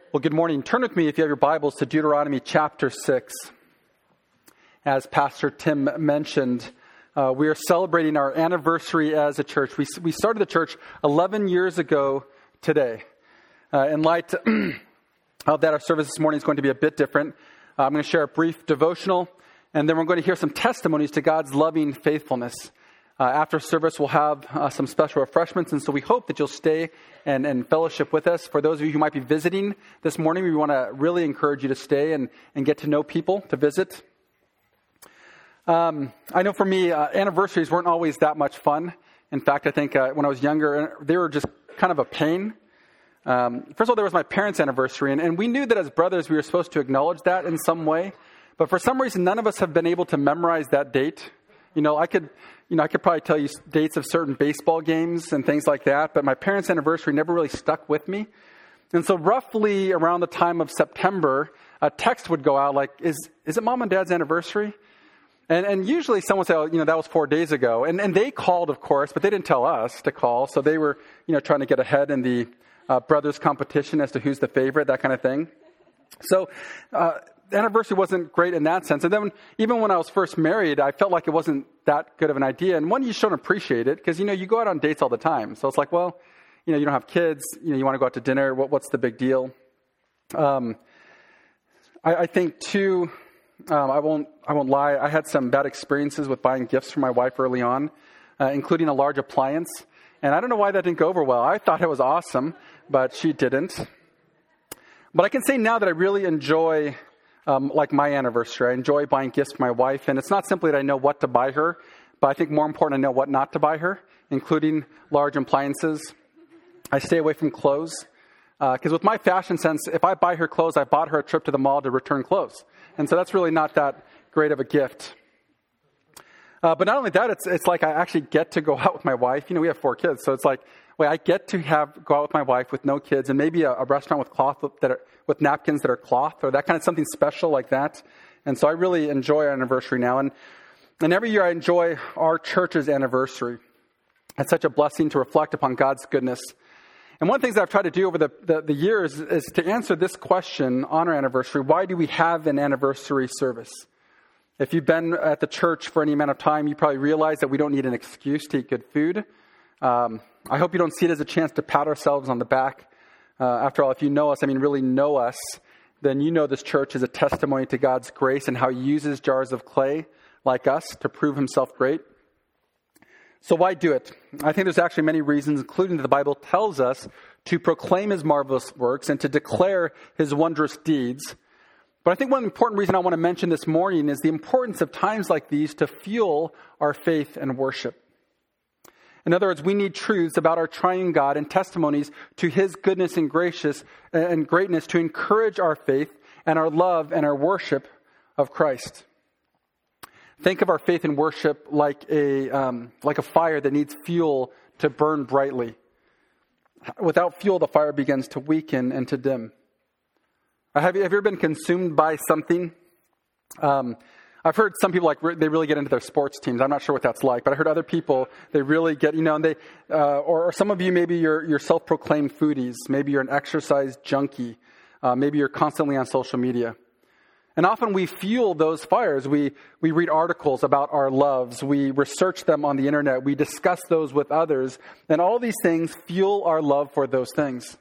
Well, good morning. Turn with me, if you have your Bibles, to Deuteronomy chapter 6. As Pastor Tim mentioned, we are celebrating our anniversary as a church. We started the church 11 years ago today. In light of that, our service this morning is going to be a bit different. I'm going to share a brief devotional, and then we're going to hear some testimonies to God's loving faithfulness. After service, we'll have some special refreshments, and so we hope that you'll stay and fellowship with us. For those of you who might be visiting this morning, we want to really encourage you to stay and get to know people to visit. I know for me, anniversaries weren't always that much fun. In fact, I think when I was younger, they were just kind of a pain. First of all, there was my parents' anniversary, and we knew that as brothers, we were supposed to acknowledge that in some way. But for some reason, none of us have been able to memorize that date. I could probably tell you dates of certain baseball games and things like that, but my parents' anniversary never really stuck with me. And so roughly around the time of September, a text would go out like, is it Mom and Dad's anniversary? And usually someone would say, oh, that was 4 days ago. And they called, of course, but they didn't tell us to call. So they were, trying to get ahead in the brothers competition as to who's the favorite, that kind of thing. So the anniversary wasn't great in that sense. And then even when I was first married, I felt like it wasn't that good of an idea. And one, you just don't appreciate it because, you go out on dates all the time. So it's like, well, you don't have kids. You want to go out to dinner. What's the big deal? I think, too, I won't lie. I had some bad experiences with buying gifts for my wife early on, including a large appliance. And I don't know why that didn't go over well. I thought it was awesome, but she didn't. But I can say now that I really enjoy like my anniversary. I enjoy buying gifts for my wife. And it's not simply that I know what to buy her, but I think more important, I know what not to buy her, including large appliances. I stay away from clothes. Because with my fashion sense, if I buy her clothes, I bought her a trip to the mall to return clothes. And so that's really not that great of a gift. But not only that, it's like I actually get to go out with my wife. We have 4 kids. So it's like, I get to go out with my wife with no kids and maybe a restaurant with cloth with napkins that are cloth or that kind of something special like that. And so I really enjoy our anniversary now. And every year I enjoy our church's anniversary. It's such a blessing to reflect upon God's goodness. And one of the things that I've tried to do over the years is to answer this question on our anniversary. Why do we have an anniversary service? If you've been at the church for any amount of time, you probably realize that we don't need an excuse to eat good food. I hope you don't see it as a chance to pat ourselves on the back. After all, if you know us, really know us, then you know this church is a testimony to God's grace and how he uses jars of clay like us to prove himself great. So why do it? I think there's actually many reasons, including that the Bible tells us to proclaim his marvelous works and to declare his wondrous deeds. But I think one important reason I want to mention this morning is the importance of times like these to fuel our faith and worship. In other words, we need truths about our triune God and testimonies to his goodness and greatness to encourage our faith and our love and our worship of Christ. Think of our faith and worship like a fire that needs fuel to burn brightly. Without fuel, the fire begins to weaken and to dim. Have you ever been consumed by something? I've heard some people they really get into their sports teams. I'm not sure what that's like, but I heard other people, they really get, and they, or some of you, maybe you're self-proclaimed foodies. Maybe you're an exercise junkie. Maybe you're constantly on social media. And often we fuel those fires. We read articles about our loves. We research them on the internet. We discuss those with others. And all these things fuel our love for those things.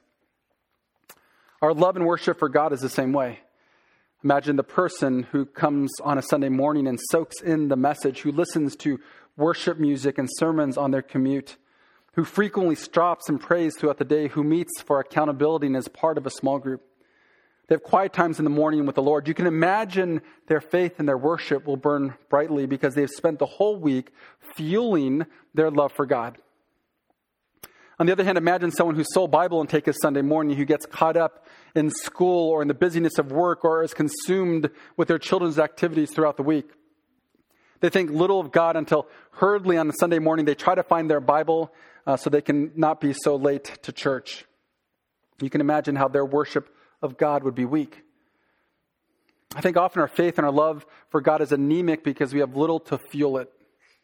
Our love and worship for God is the same way. Imagine the person who comes on a Sunday morning and soaks in the message, who listens to worship music and sermons on their commute, who frequently stops and prays throughout the day, who meets for accountability and is part of a small group. They have quiet times in the morning with the Lord. You can imagine their faith and their worship will burn brightly because they've spent the whole week fueling their love for God. On the other hand, imagine someone whose sole Bible intake is Sunday morning, who gets caught up in school or in the busyness of work or is consumed with their children's activities throughout the week. They think little of God until hurriedly on a Sunday morning they try to find their Bible so they can not be so late to church. You can imagine how their worship of God would be weak. I think often our faith and our love for God is anemic because we have little to fuel it.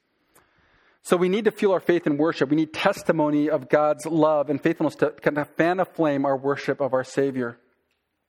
So we need to fuel our faith and worship. We need testimony of God's love and faithfulness to kind of fan aflame our worship of our Savior.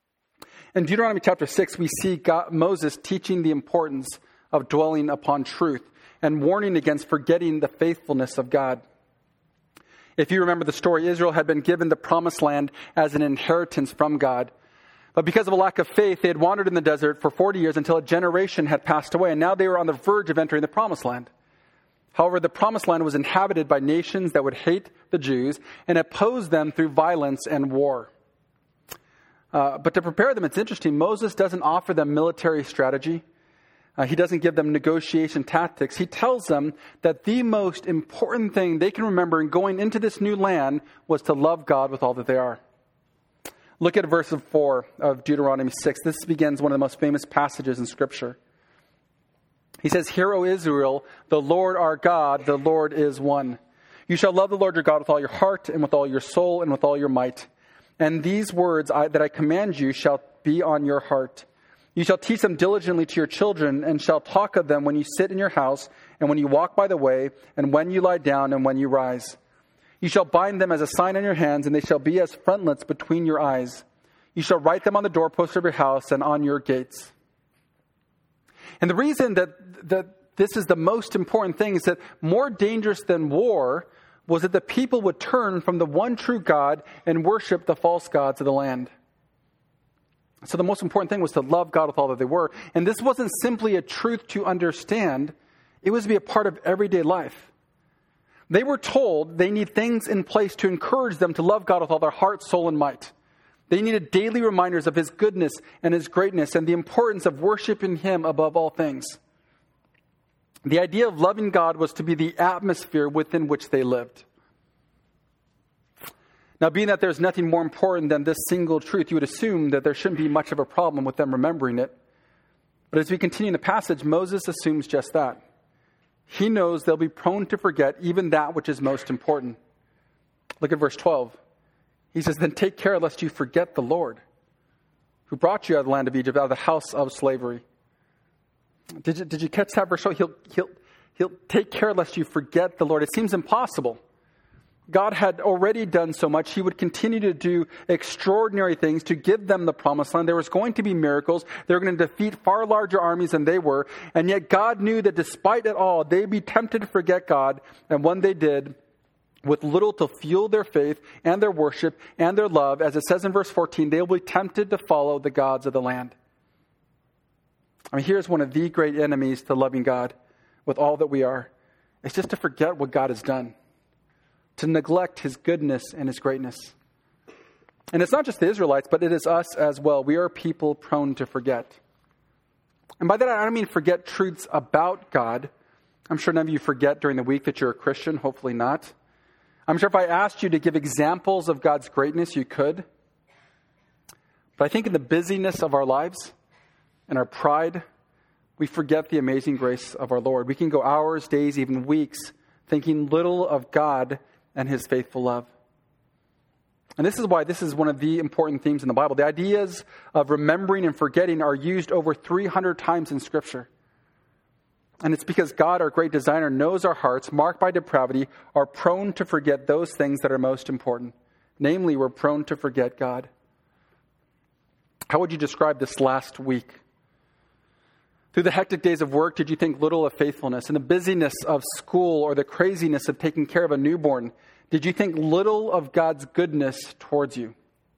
In Deuteronomy chapter 6, we see Moses teaching the importance of dwelling upon truth and warning against forgetting the faithfulness of God. If you remember the story, Israel had been given the promised land as an inheritance from God. But because of a lack of faith, they had wandered in the desert for 40 years until a generation had passed away, and now they were on the verge of entering the promised land. However, the promised land was inhabited by nations that would hate the Jews and oppose them through violence and war. But to prepare them, it's interesting, Moses doesn't offer them military strategy. He doesn't give them negotiation tactics. He tells them that the most important thing they can remember in going into this new land was to love God with all that they are. Look at verse 4 of Deuteronomy 6. This begins one of the most famous passages in Scripture. He says, "Hear, O Israel, the Lord our God, the Lord is one. You shall love the Lord your God with all your heart and with all your soul and with all your might. And these words that I command you shall be on your heart. You shall teach them diligently to your children and shall talk of them when you sit in your house and when you walk by the way and when you lie down and when you rise. You shall bind them as a sign on your hands, and they shall be as frontlets between your eyes. You shall write them on the doorposts of your house and on your gates." And the reason that this is the most important thing is that more dangerous than war was that the people would turn from the one true God and worship the false gods of the land. So the most important thing was to love God with all that they were. And this wasn't simply a truth to understand. It was to be a part of everyday life. They were told they need things in place to encourage them to love God with all their heart, soul, and might. They needed daily reminders of His goodness and His greatness and the importance of worshiping Him above all things. The idea of loving God was to be the atmosphere within which they lived. Now, being that there's nothing more important than this single truth, you would assume that there shouldn't be much of a problem with them remembering it. But as we continue in the passage, Moses assumes just that. He knows they'll be prone to forget even that which is most important. Look at verse 12. He says, "Then take care lest you forget the Lord, who brought you out of the land of Egypt, out of the house of slavery." Did you catch that verse? He'll take care lest you forget the Lord. It seems impossible. God had already done so much. He would continue to do extraordinary things to give them the promised land. There was going to be miracles. They were going to defeat far larger armies than they were. And yet God knew that despite it all, they'd be tempted to forget God. And when they did, with little to fuel their faith and their worship and their love, as it says in verse 14, they will be tempted to follow the gods of the land. I mean, here's one of the great enemies to loving God with all that we are. It's just to forget what God has done, to neglect His goodness and His greatness. And it's not just the Israelites, but it is us as well. We are people prone to forget. And by that, I don't mean forget truths about God. I'm sure none of you forget during the week that you're a Christian. Hopefully not. I'm sure if I asked you to give examples of God's greatness, you could. But I think in the busyness of our lives and our pride, we forget the amazing grace of our Lord. We can go hours, days, even weeks, thinking little of God and His faithful love. And this is why this is one of the important themes in the Bible. The ideas of remembering and forgetting are used over 300 times in Scripture. And it's because God, our great designer, knows our hearts, marked by depravity, are prone to forget those things that are most important. Namely, we're prone to forget God. How would you describe this last week? Through the hectic days of work, did you think little of faithfulness? In the busyness of school or the craziness of taking care of a newborn, did you think little of God's goodness towards you?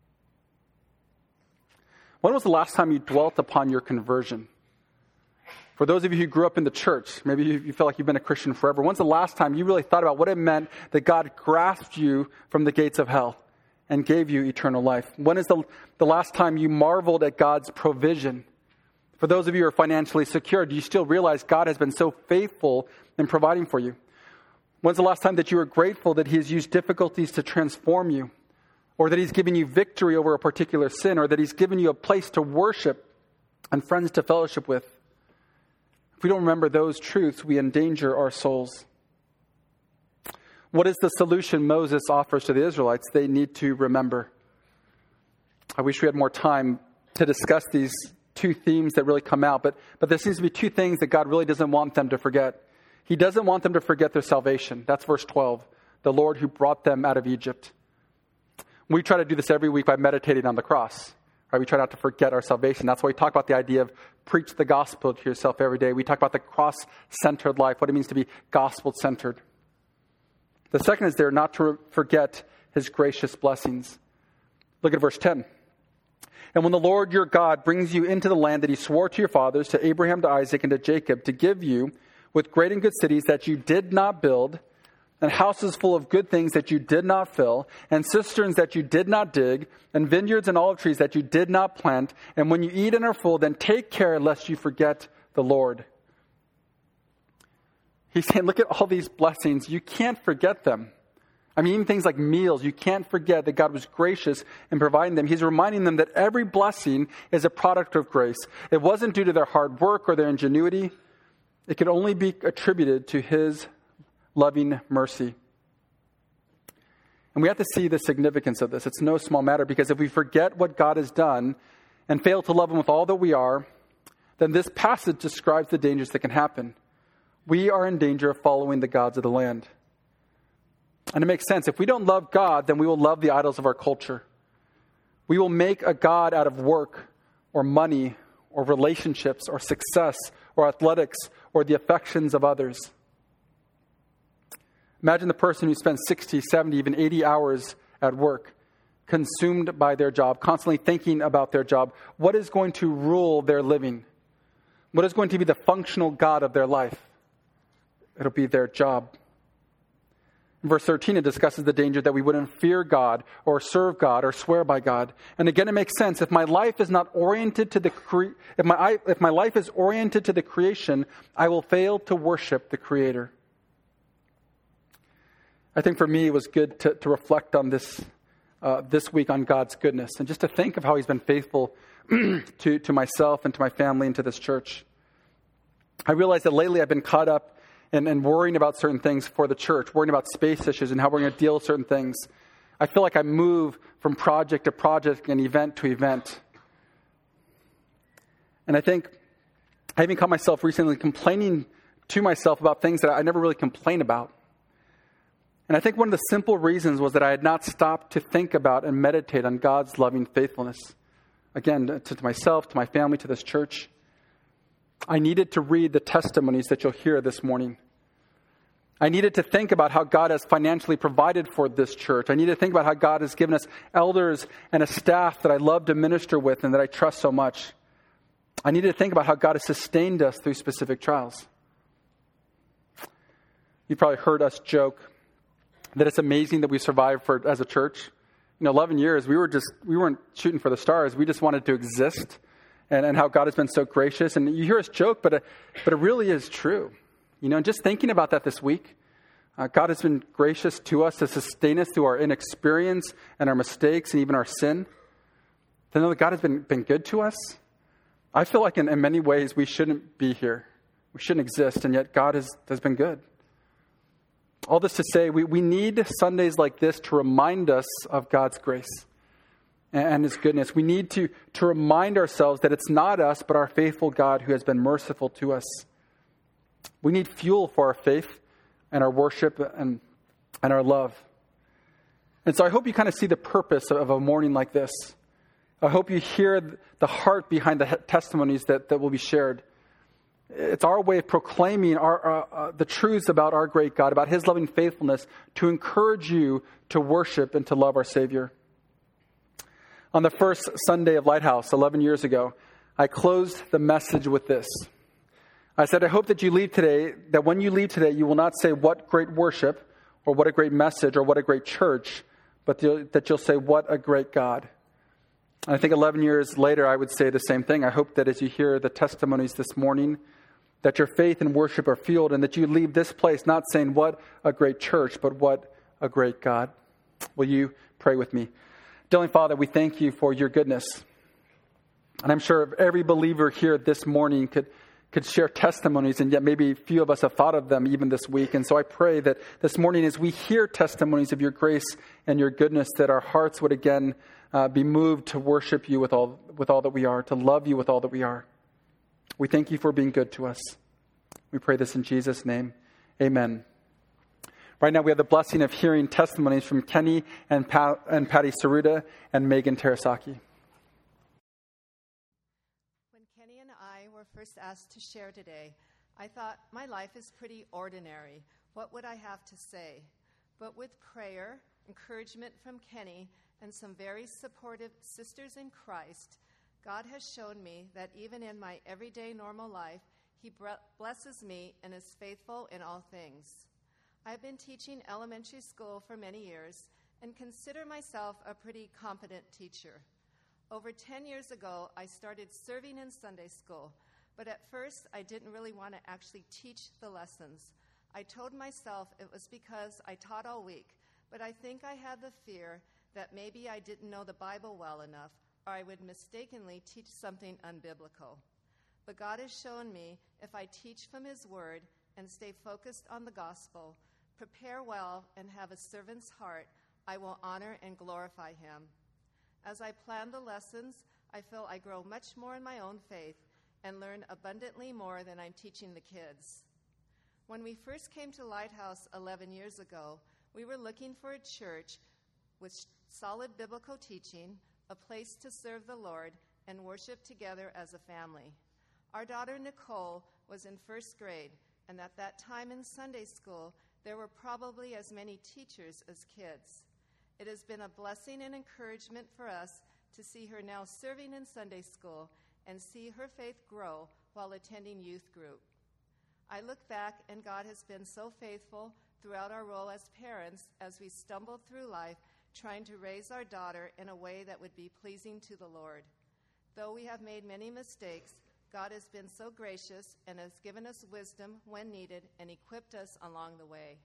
When was the last time you dwelt upon your conversion? For those of you who grew up in the church, maybe you feel like you've been a Christian forever. When's the last time you really thought about what it meant that God grasped you from the gates of hell and gave you eternal life? When is the last time you marveled at God's provision? For those of you who are financially secure, do you still realize God has been so faithful in providing for you? When's the last time that you were grateful that He has used difficulties to transform you? Or that He's given you victory over a particular sin? Or that He's given you a place to worship and friends to fellowship with? If we don't remember those truths, we endanger our souls. What is the solution Moses offers to the Israelites? They need to remember. I wish we had more time to discuss these two themes that really come out, but there seems to be two things that God really doesn't want them to forget. He doesn't want them to forget their salvation. That's verse 12. The Lord who brought them out of Egypt. We try to do this every week by meditating on the cross. Right? We try not to forget our salvation. That's why we talk about the idea of preach the gospel to yourself every day. We talk about the cross-centered life, what it means to be gospel-centered. The second is there not to forget his gracious blessings. Look at verse 10. And when the Lord your God brings you into the land that he swore to your fathers, to Abraham, to Isaac, and to Jacob, to give you with great and good cities that you did not build, and houses full of good things that you did not fill, and cisterns that you did not dig, and vineyards and olive trees that you did not plant, and when you eat and are full, then take care lest you forget the Lord. He's saying, look at all these blessings. You can't forget them. I mean, even things like meals, you can't forget that God was gracious in providing them. He's reminding them that every blessing is a product of grace. It wasn't due to their hard work or their ingenuity. It could only be attributed to his loving mercy. And we have to see the significance of this. It's no small matter, because if we forget what God has done and fail to love him with all that we are, then this passage describes the dangers that can happen. We are in danger of following the gods of the land. And it makes sense. If we don't love God, then we will love the idols of our culture. We will make a god out of work or money or relationships or success or athletics or the affections of others. Imagine the person who spends 60, 70, even 80 hours at work, consumed by their job, constantly thinking about their job. What is going to rule their living? What is going to be the functional god of their life? It'll be their job. In verse 13, it discusses the danger that we wouldn't fear God or serve God or swear by God. And again, it makes sense. If my life is not oriented to if my life is oriented to the creation, I will fail to worship the Creator. I think for me, it was good to reflect on this week on God's goodness and just to think of how he's been faithful to myself and to my family and to this church. I realized that lately I've been caught up and worrying about certain things for the church, worrying about space issues and how we're going to deal with certain things. I feel like I move from project to project and event to event. And I think I even caught myself recently complaining to myself about things that I never really complain about. And I think one of the simple reasons was that I had not stopped to think about and meditate on God's loving faithfulness. Again, to myself, to my family, to this church. I needed to read the testimonies that you'll hear this morning. I needed to think about how God has financially provided for this church. I needed to think about how God has given us elders and a staff that I love to minister with and that I trust so much. I needed to think about how God has sustained us through specific trials. You probably heard us joke that it's amazing that we survived as a church. 11 years, we weren't shooting for the stars. We just wanted to exist, and how God has been so gracious. And you hear us joke, but it really is true. And just thinking about that this week, God has been gracious to us to sustain us through our inexperience and our mistakes and even our sin. To know that God has been good to us. I feel like in many ways we shouldn't be here. We shouldn't exist, and yet God has been good. All this to say, we need Sundays like this to remind us of God's grace and his goodness. We need to remind ourselves that it's not us, but our faithful God who has been merciful to us. We need fuel for our faith and our worship and our love. And so I hope you kind of see the purpose of a morning like this. I hope you hear the heart behind the testimonies that will be shared. It's our way of proclaiming the truths about our great God, about his loving faithfulness, to encourage you to worship and to love our Savior. On the first Sunday of Lighthouse 11 years ago, I closed the message with this. I said, I hope that when you leave today, you will not say what great worship or what a great message or what a great church, but that you'll say what a great God. And I think 11 years later, I would say the same thing. I hope that as you hear the testimonies this morning, that your faith and worship are fueled and that you leave this place not saying what a great church, but what a great God. Will you pray with me? Heavenly Father, we thank you for your goodness. And I'm sure every believer here this morning could share testimonies, and yet maybe few of us have thought of them even this week. And so I pray that this morning as we hear testimonies of your grace and your goodness, that our hearts would again be moved to worship you with all that we are, to love you with all that we are. We thank you for being good to us. We pray this in Jesus' name. Amen. Right now we have the blessing of hearing testimonies from Kenny and Patty Saruda and Megan Terasaki. first asked to share today, I thought, my life is pretty ordinary. What would I have to say? But with prayer, encouragement from Kenny, and some very supportive sisters in Christ, God has shown me that even in my everyday normal life, He blesses me and is faithful in all things. I've been teaching elementary school for many years and consider myself a pretty competent teacher. Over 10 years ago, I started serving in Sunday school, but at first I didn't really want to actually teach the lessons. I told myself it was because I taught all week, but I think I had the fear that maybe I didn't know the Bible well enough, or I would mistakenly teach something unbiblical. But God has shown me if I teach from His Word and stay focused on the gospel, prepare well, and have a servant's heart, I will honor and glorify Him. As I plan the lessons, I feel I grow much more in my own faith and learn abundantly more than I'm teaching the kids. When we first came to Lighthouse 11 years ago, we were looking for a church with solid biblical teaching, a place to serve the Lord, and worship together as a family. Our daughter Nicole was in first grade, and at that time in Sunday school, there were probably as many teachers as kids. It has been a blessing and encouragement for us to see her now serving in Sunday school and see her faith grow while attending youth group. I look back, and God has been so faithful throughout our role as parents as we stumbled through life trying to raise our daughter in a way that would be pleasing to the Lord. Though we have made many mistakes, God has been so gracious and has given us wisdom when needed and equipped us along the way.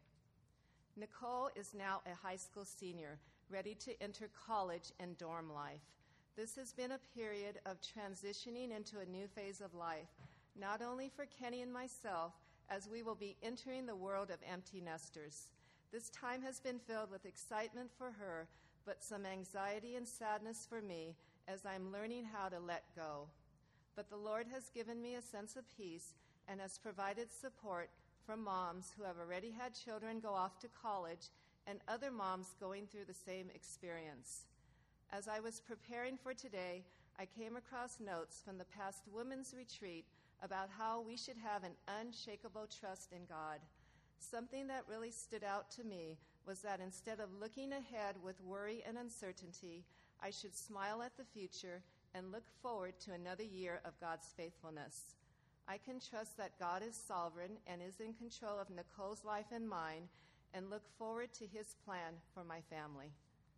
Nicole is now a high school senior, ready to enter college and dorm life. This has been a period of transitioning into a new phase of life, not only for Kenny and myself, as we will be entering the world of empty nesters. This time has been filled with excitement for her, but some anxiety and sadness for me as I'm learning how to let go. But the Lord has given me a sense of peace and has provided support from moms who have already had children go off to college and other moms going through the same experience. As I was preparing for today, I came across notes from the past women's retreat about how we should have an unshakable trust in God. Something that really stood out to me was that instead of looking ahead with worry and uncertainty, I should smile at the future and look forward to another year of God's faithfulness. I can trust that God is sovereign and is in control of Nicole's life and mine, and look forward to His plan for my family.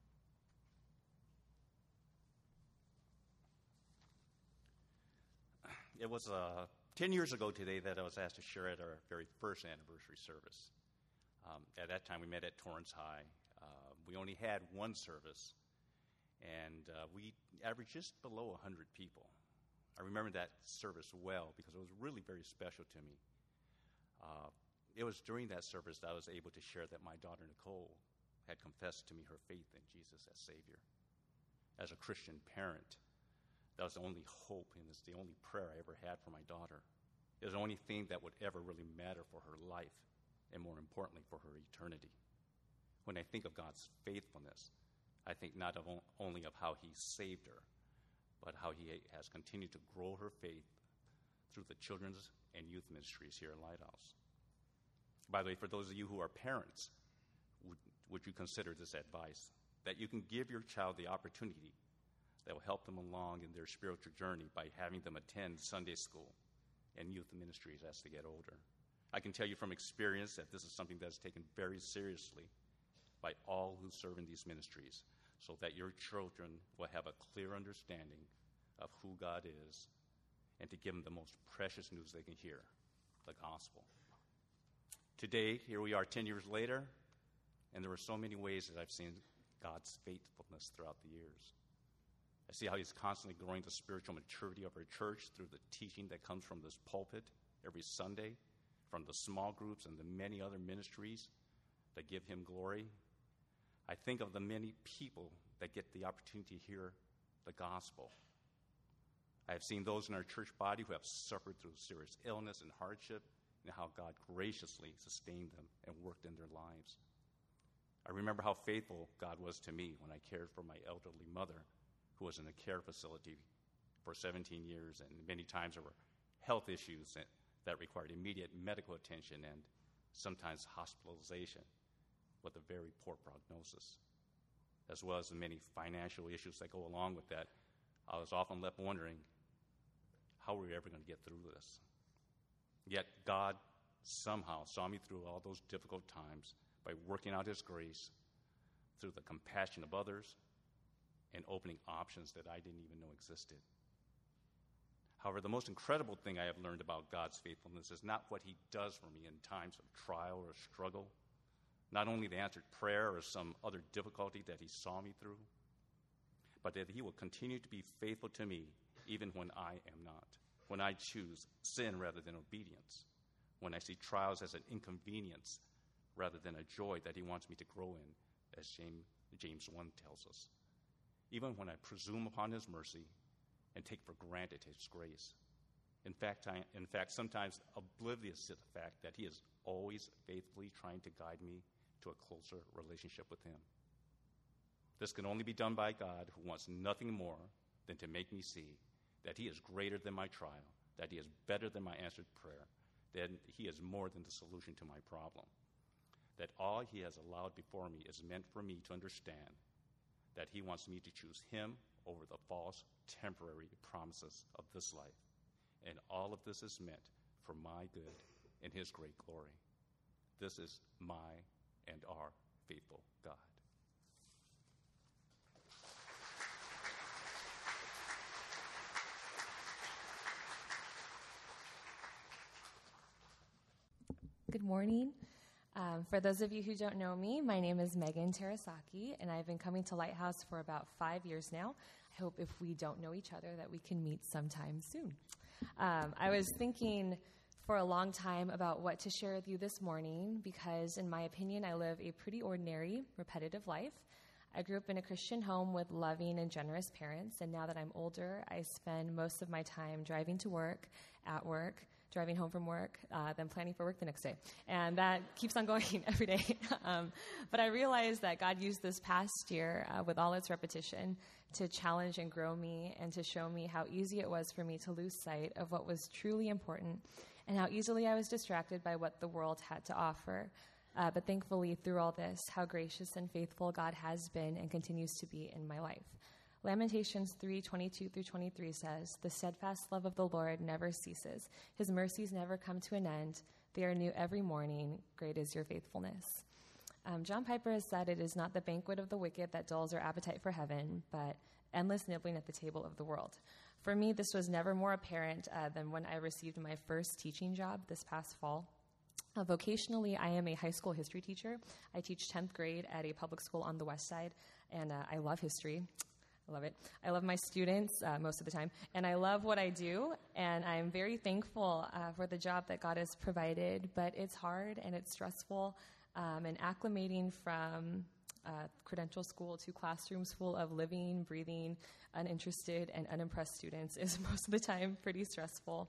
It was 10 years ago today that I was asked to share at our very first anniversary service. At that time, we met at Torrance High. We only had one service, and we averaged just below 100 people. I remember that service well because it was really very special to me. It was during that service that I was able to share that my daughter Nicole had confessed to me her faith in Jesus as Savior. As a Christian parent, that was the only hope, and it's the only prayer I ever had for my daughter. It was the only thing that would ever really matter for her life, and more importantly, for her eternity. When I think of God's faithfulness, I think not only of how He saved her, but how He has continued to grow her faith through the children's and youth ministries here at Lighthouse. By the way, for those of you who are parents, would you consider this advice? That you can give your child the opportunity that will help them along in their spiritual journey by having them attend Sunday school and youth ministries as they get older. I can tell you from experience that this is something that is taken very seriously by all who serve in these ministries, so that your children will have a clear understanding of who God is and to give them the most precious news they can hear, the gospel. Today, here we are 10 years later, and there are so many ways that I've seen God's faithfulness throughout the years. I see how He's constantly growing the spiritual maturity of our church through the teaching that comes from this pulpit every Sunday, from the small groups and the many other ministries that give Him glory. I think of the many people that get the opportunity to hear the gospel. I have seen those in our church body who have suffered through serious illness and hardship, and how God graciously sustained them and worked in their lives. I remember how faithful God was to me when I cared for my elderly mother, who was in a care facility for 17 years, and many times there were health issues that required immediate medical attention and sometimes hospitalization with a very poor prognosis, as well as the many financial issues that go along with that. I was often left wondering, how were we ever going to get through this? Yet God somehow saw me through all those difficult times by working out His grace through the compassion of others and opening options that I didn't even know existed. However, the most incredible thing I have learned about God's faithfulness is not what He does for me in times of trial or struggle, not only the answered prayer or some other difficulty that He saw me through, but that He will continue to be faithful to me even when I am not, when I choose sin rather than obedience, when I see trials as an inconvenience rather than a joy that He wants me to grow in, as James 1 tells us, even when I presume upon His mercy and take for granted His grace. In fact, sometimes oblivious to the fact that He is always faithfully trying to guide me to a closer relationship with Him. This can only be done by God, who wants nothing more than to make me see that He is greater than my trial, that He is better than my answered prayer, that He is more than the solution to my problem, that all He has allowed before me is meant for me to understand that He wants me to choose Him over the false, temporary promises of this life. And all of this is meant for my good and His great glory. This is my and our faithful God. Good morning. For those of you who don't know me, my name is Megan Terasaki, and I've been coming to Lighthouse for about 5 years now. I hope if we don't know each other that we can meet sometime soon. I was thinking for a long time about what to share with you this morning because, in my opinion, I live a pretty ordinary, repetitive life. I grew up in a Christian home with loving and generous parents, and now that I'm older, I spend most of my time driving to work, at work, driving home from work, then planning for work the next day. And that keeps on going every day. But I realized that God used this past year, with all its repetition, to challenge and grow me and to show me how easy it was for me to lose sight of what was truly important and how easily I was distracted by what the world had to offer. But thankfully, through all this, how gracious and faithful God has been and continues to be in my life. Lamentations 3:22-23 says, "The steadfast love of the Lord never ceases. His mercies never come to an end. They are new every morning. Great is your faithfulness." John Piper has said, "It is not the banquet of the wicked that dulls our appetite for heaven, but endless nibbling at the table of the world." For me, this was never more apparent than when I received my first teaching job this past fall. Vocationally, I am a high school history teacher. I teach 10th grade at a public school on the west side, and I love history. I love it. I love my students most of the time, and I love what I do, and I'm very thankful for the job that God has provided, but it's hard and it's stressful, and acclimating from credential school to classrooms full of living, breathing, uninterested, and unimpressed students is most of the time pretty stressful.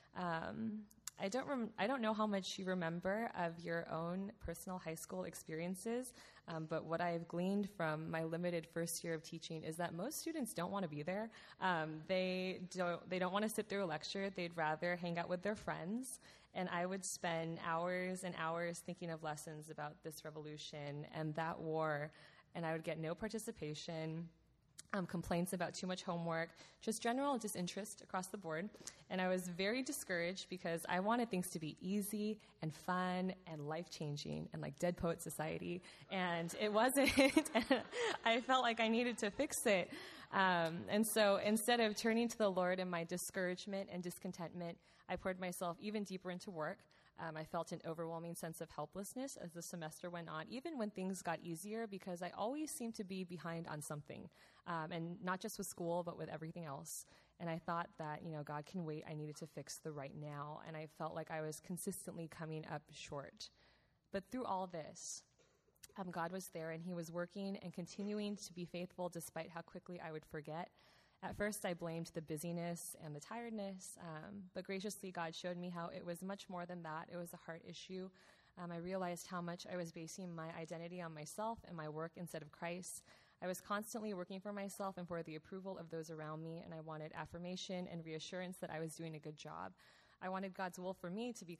I don't know how much you remember of your own personal high school experiences, but what I've gleaned from my limited first year of teaching is that most students don't want to be there. They don't want to sit through a lecture. They'd rather hang out with their friends. And I would spend hours and hours thinking of lessons about this revolution and that war, and I would get no participation. Complaints about too much homework, just general disinterest across the board. And I was very discouraged because I wanted things to be easy and fun and life-changing and like Dead Poet Society. And it wasn't. And I felt like I needed to fix it. And so instead of turning to the Lord in my discouragement and discontentment, I poured myself even deeper into work. I felt an overwhelming sense of helplessness as the semester went on, even when things got easier, because I always seemed to be behind on something, and not just with school, but with everything else. And I thought that, God can wait. I needed to fix the right now, and I felt like I was consistently coming up short. But through all this, God was there, and He was working and continuing to be faithful despite how quickly I would forget. At first, I blamed the busyness and the tiredness, but graciously, God showed me how it was much more than that. It was a heart issue. I realized how much I was basing my identity on myself and my work instead of Christ. I was constantly working for myself and for the approval of those around me, and I wanted affirmation and reassurance that I was doing a good job. I wanted God's will for me to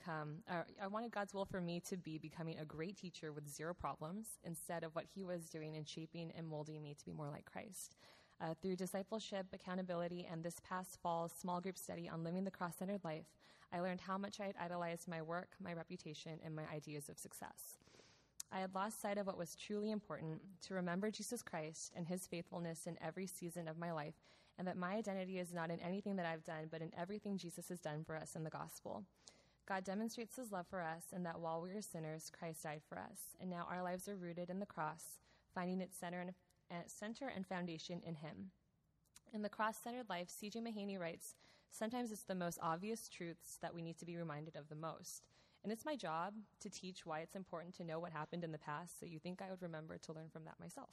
be becoming a great teacher with zero problems instead of what he was doing in shaping and molding me to be more like Christ. Through discipleship, accountability, and this past fall's small group study on living the cross-centered life, I learned how much I had idolized my work, my reputation, and my ideas of success. I had lost sight of what was truly important, to remember Jesus Christ and his faithfulness in every season of my life, and that my identity is not in anything that I've done, but in everything Jesus has done for us in the gospel. God demonstrates his love for us, and that while we were sinners, Christ died for us. And now our lives are rooted in the cross, finding its center and foundation in him. In The Cross-Centered Life, C.J. Mahaney writes, "Sometimes it's the most obvious truths that we need to be reminded of the most. And it's my job to teach why it's important to know what happened in the past, so you think I would remember to learn from that myself."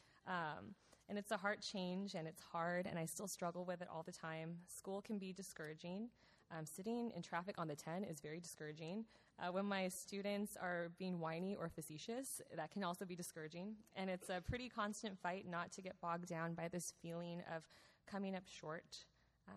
And it's a heart change, and it's hard, and I still struggle with it all the time. School can be discouraging. Sitting in traffic on the 10 is very discouraging. When my students are being whiny or facetious, that can also be discouraging. And it's a pretty constant fight not to get bogged down by this feeling of coming up short.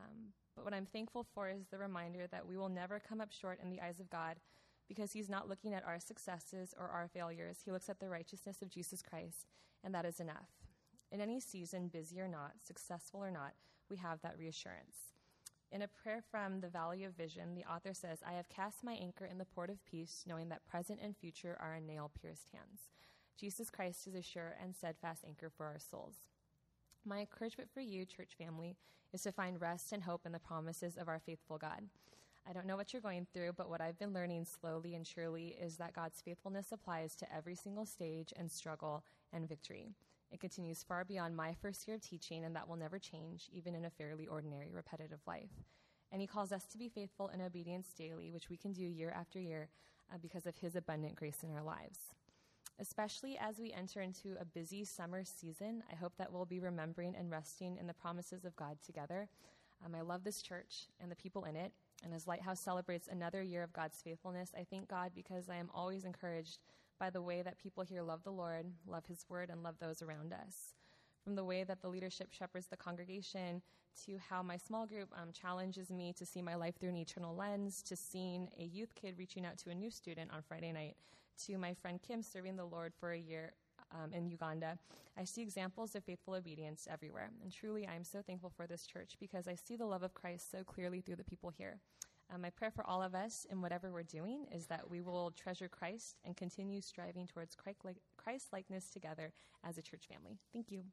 But what I'm thankful for is the reminder that we will never come up short in the eyes of God, because he's not looking at our successes or our failures. He looks at the righteousness of Jesus Christ, and that is enough. In any season, busy or not, successful or not, we have that reassurance. In a prayer from the Valley of Vision, the author says, "I have cast my anchor in the port of peace, knowing that present and future are in nail-pierced hands. Jesus Christ is a sure and steadfast anchor for our souls." My encouragement for you, church family, is to find rest and hope in the promises of our faithful God. I don't know what you're going through, but what I've been learning slowly and surely is that God's faithfulness applies to every single stage and struggle and victory. It continues far beyond my first year of teaching, and that will never change, even in a fairly ordinary, repetitive life. And he calls us to be faithful in obedience daily, which we can do year after year because of his abundant grace in our lives. Especially as we enter into a busy summer season, I hope that we'll be remembering and resting in the promises of God together. I love this church and the people in it. And as Lighthouse celebrates another year of God's faithfulness, I thank God because I am always encouraged by the way that people here love the Lord, love his word, and love those around us. From the way that the leadership shepherds the congregation, to how my small group challenges me to see my life through an eternal lens, to seeing a youth kid reaching out to a new student on Friday night, to my friend Kim serving the Lord for a year in Uganda, I see examples of faithful obedience everywhere. And truly, I am so thankful for this church because I see the love of Christ so clearly through the people here. My prayer for all of us in whatever we're doing is that we will treasure Christ and continue striving towards Christ-likeness together as a church family. Thank you.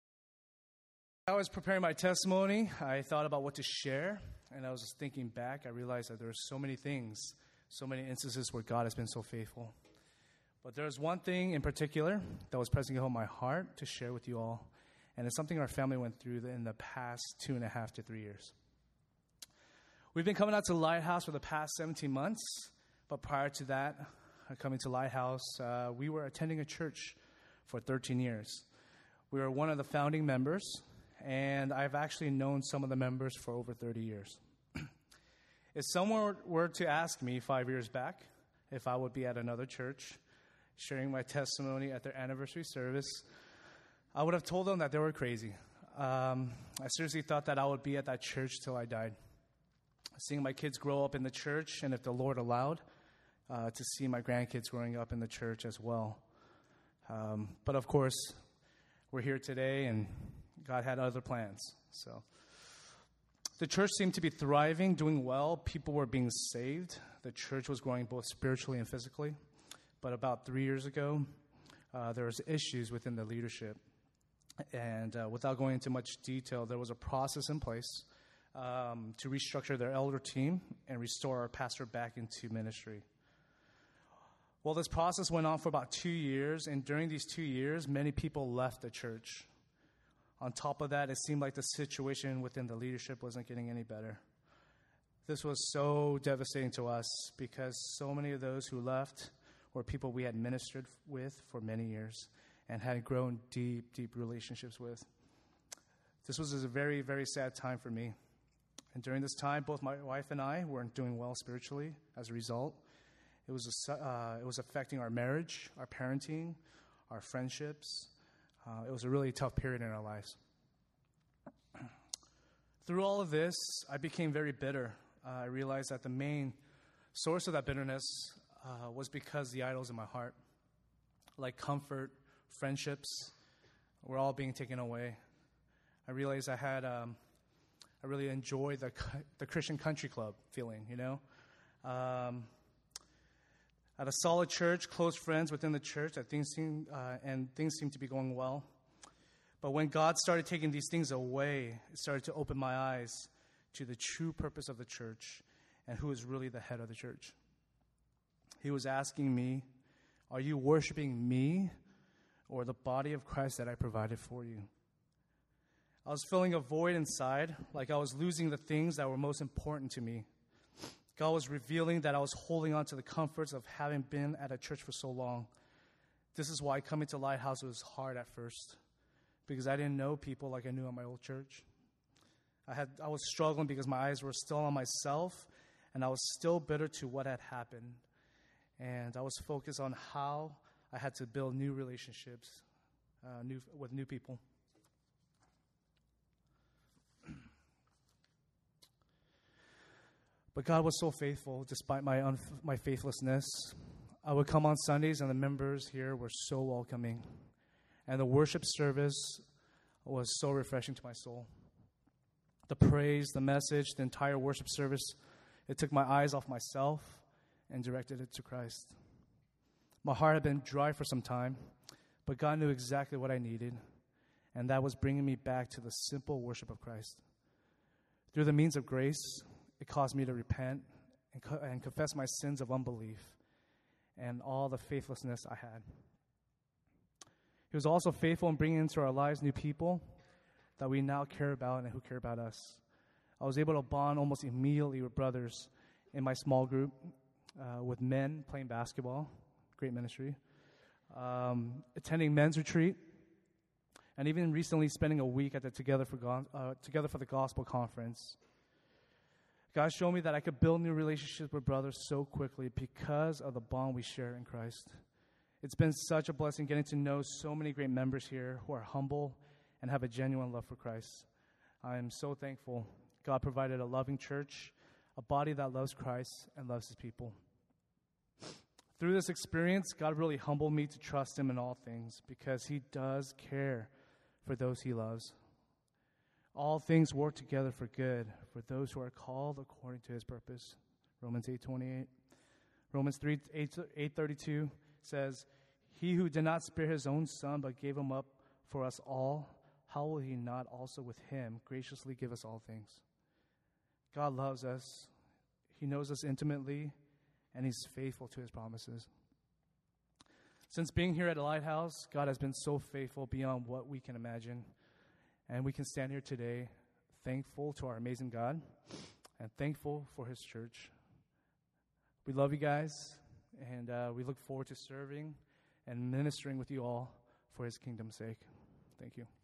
I was preparing my testimony. I thought about what to share, and I was just thinking back. I realized that there are so many things, so many instances where God has been so faithful. But there's one thing in particular that was pressing on my heart to share with you all, and it's something our family went through in the past 2.5 to 3 years. We've been coming out to Lighthouse for the past 17 months, but prior to that, coming to Lighthouse, we were attending a church for 13 years. We were one of the founding members, and I've actually known some of the members for over 30 years. If someone were to ask me 5 years back if I would be at another church sharing my testimony at their anniversary service, I would have told them that they were crazy. I seriously thought that I would be at that church till I died. Seeing my kids grow up in the church, and if the Lord allowed, to see my grandkids growing up in the church as well. But of course, we're here today, and God had other plans. So the church seemed to be thriving, doing well. People were being saved. The church was growing both spiritually and physically. But about 3 years ago, there was issues within the leadership. And without going into much detail, there was a process in place to restructure their elder team and restore our pastor back into ministry. Well, this process went on for about 2 years, and during these 2 years, many people left the church. On top of that, it seemed like the situation within the leadership wasn't getting any better. This was so devastating to us because so many of those who left were people we had ministered with for many years and had grown deep, deep relationships with. This was a very, very sad time for me. And during this time, both my wife and I weren't doing well spiritually as a result. It was affecting our marriage, our parenting, our friendships. It was a really tough period in our lives. Through all of this, I became very bitter I realized that the main source of that bitterness was because the idols in my heart, like comfort, friendships, were all being taken away. I realized I really enjoyed the Christian country club feeling, you know. At a solid church, close friends within the church, things seemed to be going well. But when God started taking these things away, it started to open my eyes to the true purpose of the church and who is really the head of the church. He was asking me, are you worshiping me or the body of Christ that I provided for you? I was feeling a void inside, like I was losing the things that were most important to me. God was revealing that I was holding on to the comforts of having been at a church for so long. This is why coming to Lighthouse was hard at first, because I didn't know people like I knew at my old church. I was struggling because my eyes were still on myself, and I was still bitter to what had happened. And I was focused on how I had to build new relationships with new people. But God was so faithful despite my faithlessness. I would come on Sundays, and the members here were so welcoming. And the worship service was so refreshing to my soul. The praise, the message, the entire worship service, it took my eyes off myself and directed it to Christ. My heart had been dry for some time, but God knew exactly what I needed, and that was bringing me back to the simple worship of Christ. Through the means of grace, it caused me to repent and confess my sins of unbelief and all the faithlessness I had. He was also faithful in bringing into our lives new people that we now care about and who care about us. I was able to bond almost immediately with brothers in my small group, with men playing basketball, great ministry, attending men's retreat, and even recently spending a week at the Together for the Gospel conference. God showed me that I could build new relationships with brothers so quickly because of the bond we share in Christ. It's been such a blessing getting to know so many great members here who are humble and have a genuine love for Christ. I am so thankful God provided a loving church, a body that loves Christ and loves his people. Through this experience, God really humbled me to trust him in all things because he does care for those he loves. All things work together for good for those who are called according to his purpose. Romans 8:28. Romans 8:32 says, he who did not spare his own son but gave him up for us all, how will he not also with him graciously give us all things? God loves us. He knows us intimately, and he's faithful to his promises. Since being here at Lighthouse, God has been so faithful beyond what we can imagine. And we can stand here today thankful to our amazing God and thankful for his church. We love you guys, and we look forward to serving and ministering with you all for his kingdom's sake. Thank you.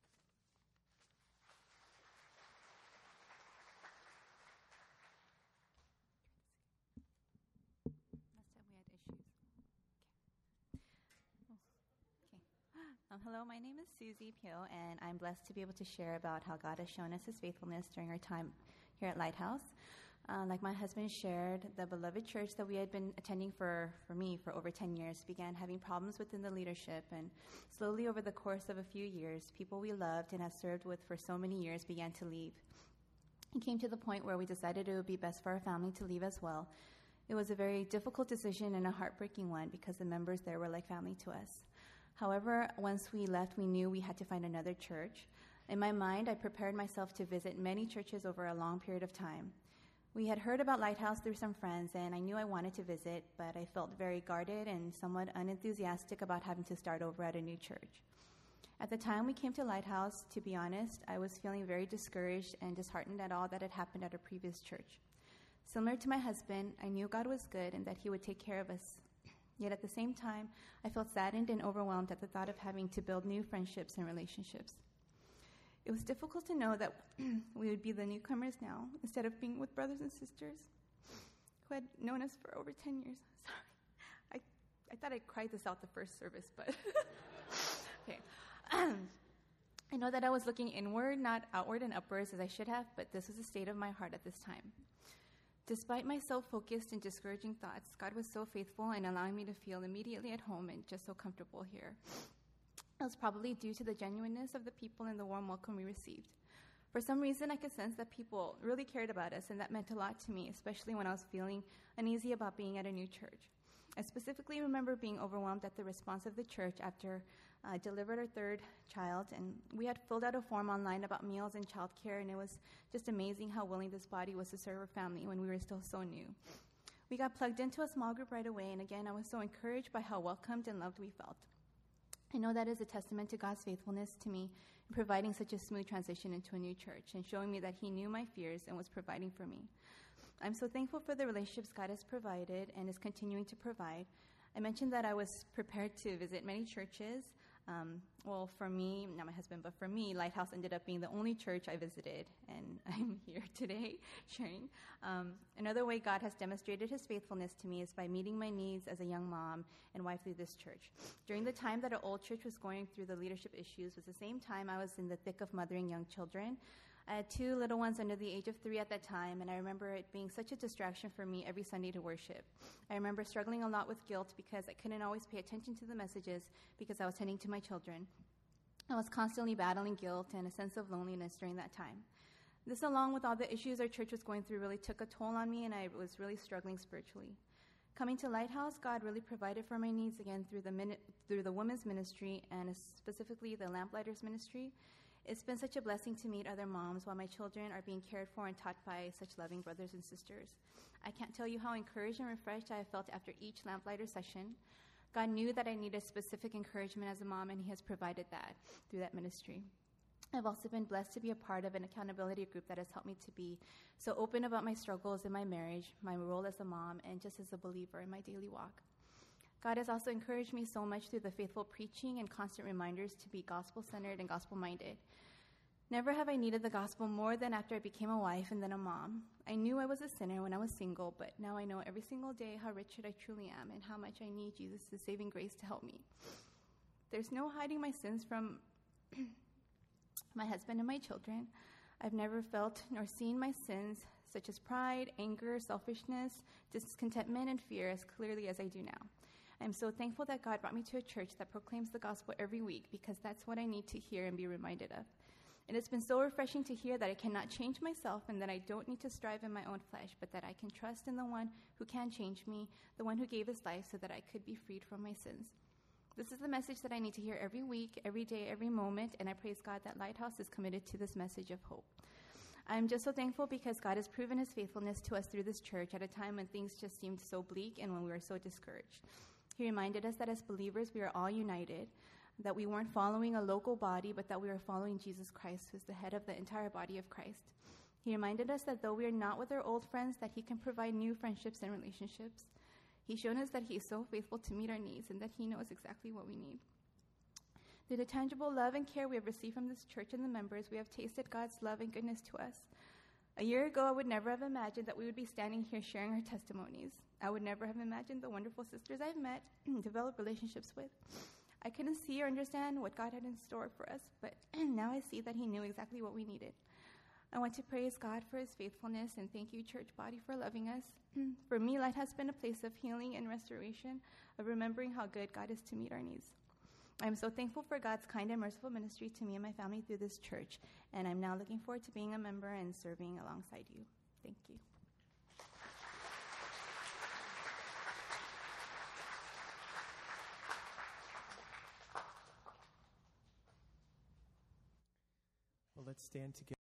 Hello, my name is Susie Pio, and I'm blessed to be able to share about how God has shown us his faithfulness during our time here at Lighthouse. Like my husband shared, the beloved church that we had been attending for over 10 years began having problems within the leadership, and slowly over the course of a few years, people we loved and had served with for so many years began to leave. It came to the point where we decided it would be best for our family to leave as well. It was a very difficult decision and a heartbreaking one because the members there were like family to us. However, once we left, we knew we had to find another church. In my mind, I prepared myself to visit many churches over a long period of time. We had heard about Lighthouse through some friends, and I knew I wanted to visit, but I felt very guarded and somewhat unenthusiastic about having to start over at a new church. At the time we came to Lighthouse, to be honest, I was feeling very discouraged and disheartened at all that had happened at a previous church. Similar to my husband, I knew God was good and that he would take care of us. Yet at the same time, I felt saddened and overwhelmed at the thought of having to build new friendships and relationships. It was difficult to know that we would be the newcomers now, instead of being with brothers and sisters who had known us for over 10 years. Sorry, I thought I'd cry this out the first service, but okay. I know that I was looking inward, not outward and upwards as I should have, but this was the state of my heart at this time. Despite my self-focused and discouraging thoughts, God was so faithful in allowing me to feel immediately at home and just so comfortable here. It was probably due to the genuineness of the people and the warm welcome we received. For some reason, I could sense that people really cared about us, and that meant a lot to me, especially when I was feeling uneasy about being at a new church. I specifically remember being overwhelmed at the response of the church after I delivered our third child, and we had filled out a form online about meals and childcare, and it was just amazing how willing this body was to serve our family when we were still so new. We got plugged into a small group right away, and again, I was so encouraged by how welcomed and loved we felt. I know that is a testament to God's faithfulness to me in providing such a smooth transition into a new church and showing me that He knew my fears and was providing for me. I'm so thankful for the relationships God has provided and is continuing to provide. I mentioned that I was prepared to visit many churches. Well, for me, not my husband, but for me, Lighthouse ended up being the only church I visited, and I'm here today sharing. Another way God has demonstrated His faithfulness to me is by meeting my needs as a young mom and wife through this church. During the time that our old church was going through the leadership issues was the same time I was in the thick of mothering young children. I had 2 little ones under the age of 3 at that time, and I remember it being such a distraction for me every Sunday to worship. I remember struggling a lot with guilt because I couldn't always pay attention to the messages because I was tending to my children. I was constantly battling guilt and a sense of loneliness during that time. This, along with all the issues our church was going through, really took a toll on me, and I was really struggling spiritually. Coming to Lighthouse, God really provided for my needs again through the women's ministry and specifically the Lamplighters ministry. It's been such a blessing to meet other moms while my children are being cared for and taught by such loving brothers and sisters. I can't tell you how encouraged and refreshed I have felt after each Lamplighter session. God knew that I needed specific encouragement as a mom, and He has provided that through that ministry. I've also been blessed to be a part of an accountability group that has helped me to be so open about my struggles in my marriage, my role as a mom, and just as a believer in my daily walk. God has also encouraged me so much through the faithful preaching and constant reminders to be gospel-centered and gospel-minded. Never have I needed the gospel more than after I became a wife and then a mom. I knew I was a sinner when I was single, but now I know every single day how wretched I truly am and how much I need Jesus' saving grace to help me. There's no hiding my sins from my husband and my children. I've never felt nor seen my sins, such as pride, anger, selfishness, discontentment, and fear as clearly as I do now. I'm so thankful that God brought me to a church that proclaims the gospel every week because that's what I need to hear and be reminded of. And it's been so refreshing to hear that I cannot change myself and that I don't need to strive in my own flesh, but that I can trust in the one who can change me, the one who gave His life so that I could be freed from my sins. This is the message that I need to hear every week, every day, every moment, and I praise God that Lighthouse is committed to this message of hope. I'm just so thankful because God has proven His faithfulness to us through this church at a time when things just seemed so bleak and when we were so discouraged. He reminded us that as believers, we are all united, that we weren't following a local body, but that we were following Jesus Christ, who is the head of the entire body of Christ. He reminded us that though we are not with our old friends, that He can provide new friendships and relationships. He's shown us that He is so faithful to meet our needs and that He knows exactly what we need. Through the tangible love and care we have received from this church and the members, we have tasted God's love and goodness to us. A year ago, I would never have imagined that we would be standing here sharing our testimonies. I would never have imagined the wonderful sisters I've met and developed relationships with. I couldn't see or understand what God had in store for us, but now I see that He knew exactly what we needed. I want to praise God for His faithfulness and thank you, church body, for loving us. For me, Light has been a place of healing and restoration, of remembering how good God is to meet our needs. I'm so thankful for God's kind and merciful ministry to me and my family through this church, and I'm now looking forward to being a member and serving alongside you. Thank you. Well, let's stand together.